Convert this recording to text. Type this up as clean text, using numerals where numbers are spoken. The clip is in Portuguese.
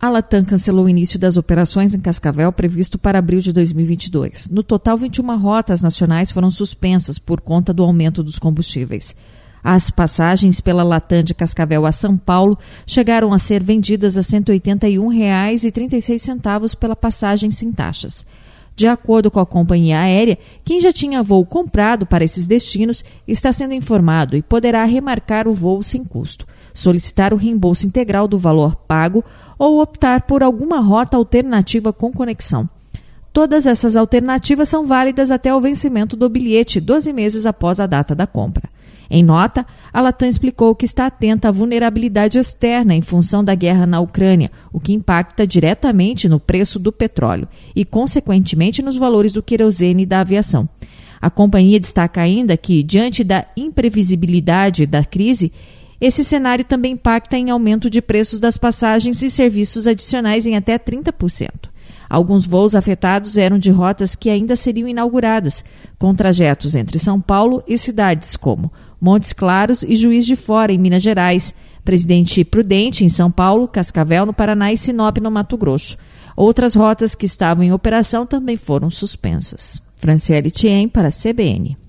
A Latam cancelou o início das operações em Cascavel previsto para abril de 2022. No total, 21 rotas nacionais foram suspensas por conta do aumento dos combustíveis. As passagens pela Latam de Cascavel a São Paulo chegaram a ser vendidas a R$ 181,36 pela passagem sem taxas. De acordo com a companhia aérea, quem já tinha voo comprado para esses destinos está sendo informado e poderá remarcar o voo sem custo, solicitar o reembolso integral do valor pago ou optar por alguma rota alternativa com conexão. Todas essas alternativas são válidas até o vencimento do bilhete 12 meses após a data da compra. Em nota, a Latam explicou que está atenta à vulnerabilidade externa em função da guerra na Ucrânia, o que impacta diretamente no preço do petróleo e, consequentemente, nos valores do querosene e da aviação. A companhia destaca ainda que, diante da imprevisibilidade da crise, esse cenário também impacta em aumento de preços das passagens e serviços adicionais em até 30%. Alguns voos afetados eram de rotas que ainda seriam inauguradas, com trajetos entre São Paulo e cidades como Montes Claros e Juiz de Fora, em Minas Gerais, Presidente Prudente, em São Paulo, Cascavel, no Paraná e Sinop, no Mato Grosso. Outras rotas que estavam em operação também foram suspensas. Franciele Thiem, para a CBN.